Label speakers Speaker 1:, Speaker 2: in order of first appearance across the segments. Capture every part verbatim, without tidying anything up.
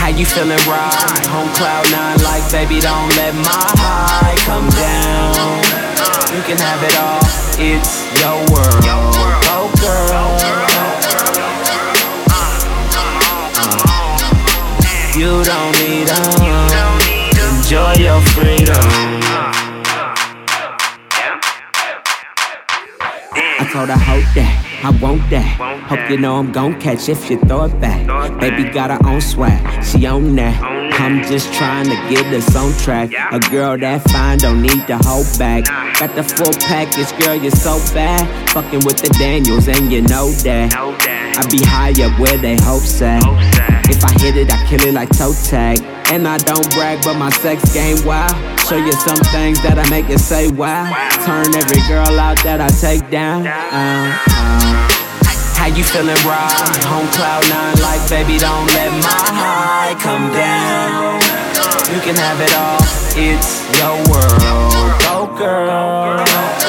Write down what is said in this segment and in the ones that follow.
Speaker 1: How you feeling right? On cloud nine like baby don't let my high come down. You can have it all, it's your world. Go girl. uh, You don't need them. Enjoy your freedom. I told her, hold that, I want that. Hope you know I'm gon' catch if you throw it back. Baby got her own swag, she own that. I'm just trying to get us on track. A girl that fine don't need to hold back. Got the full package, girl, you're so bad. Fucking with the Daniels and you know that. I be high up where they hopes at. If I hit it, I kill it like toe tag. And I don't brag, but my sex game wild. Show you some things that'll make you say wow. Turn every girl out that I take down. uh, uh. How you feeling right? On cloud nine like baby don't let my high come down. You can have it all, it's your world. Go girl.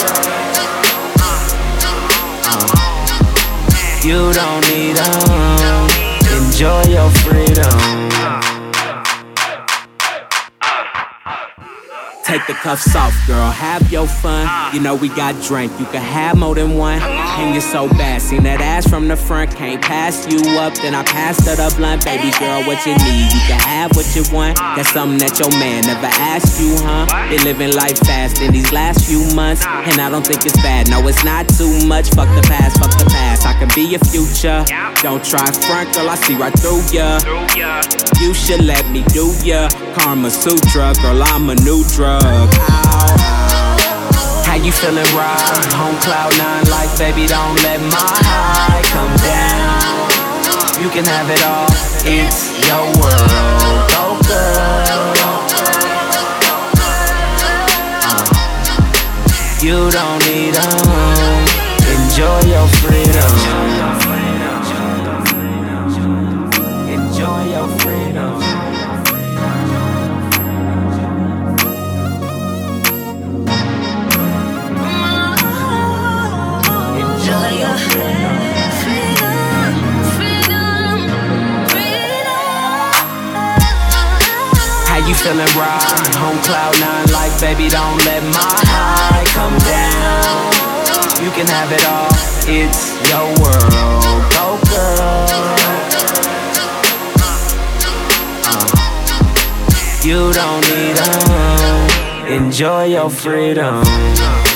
Speaker 1: uh, You don't need them. Enjoy your freedom. Take the cuffs off, girl, have your fun. You know we got drink, you can have more than one. And you're so bad, seen that ass from the front. Can't pass you up, then I passed her the blunt. Baby girl, what you need, you can have what you want. That's something that your man never asked you, huh? Been living life fast in these last few months, and I don't think it's bad, no it's not too much. Fuck the past, fuck the past, I can be your future. Don't try front, girl, I see right through ya. You should let me do ya. Karma Sutra, girl, I'm a new drug. How you feeling right? On cloud nine like baby don't let my high come down. You can have it all, it's your world. Go girl. uh, You don't need them. Enjoy your freedom. Enjoy your freedom. You feeling right? On cloud nine like baby don't let my high come down. You can have it all, it's your world. Go girl. uh, You don't need them. Enjoy your freedom.